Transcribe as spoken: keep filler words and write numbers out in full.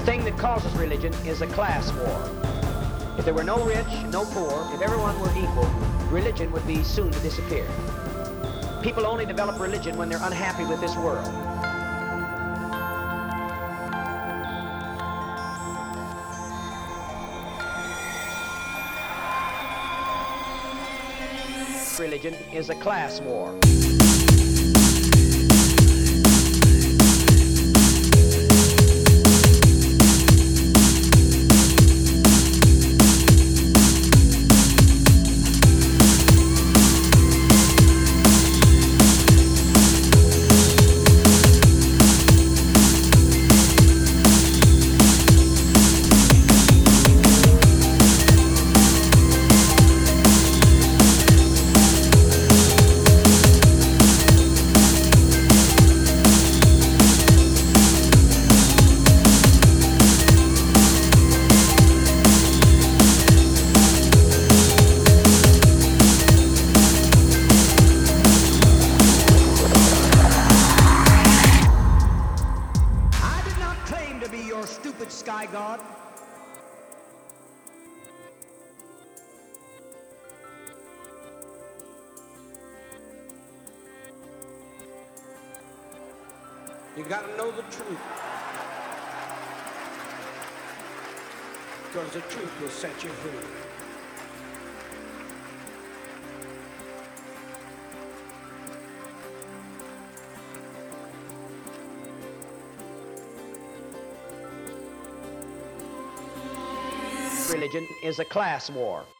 thing that causes religion is a class war. If there were no rich, no poor, if everyone were equal, religion would be soon to disappear. People only develop religion when they're unhappy with this world. Religion is a class war. Stupid sky god. You gotta know the truth, because the truth will set you free. Religion is a class war.